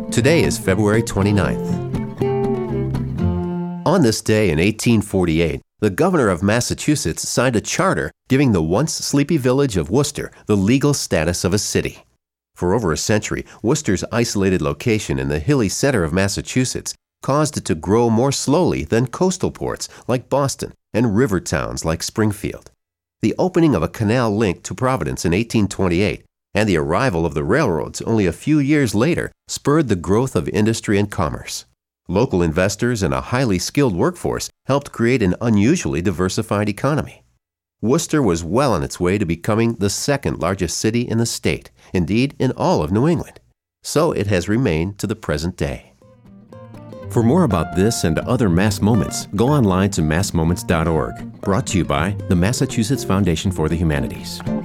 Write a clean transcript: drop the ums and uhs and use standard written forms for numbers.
Today is February 29th. On this day in 1848, the governor of Massachusetts signed a charter giving the once sleepy village of Worcester the legal status of a city. For over a century, Worcester's isolated location in the hilly center of Massachusetts caused it to grow more slowly than coastal ports like Boston and river towns like Springfield. The opening of a canal link to Providence in 1828 and the arrival of the railroads only a few years later spurred the growth of industry and commerce. Local investors and a highly skilled workforce helped create an unusually diversified economy. Worcester was well on its way to becoming the second largest city in the state, indeed in all of New England. So it has remained to the present day. For more about this and other Mass Moments, go online to massmoments.org. Brought to you by the Massachusetts Foundation for the Humanities.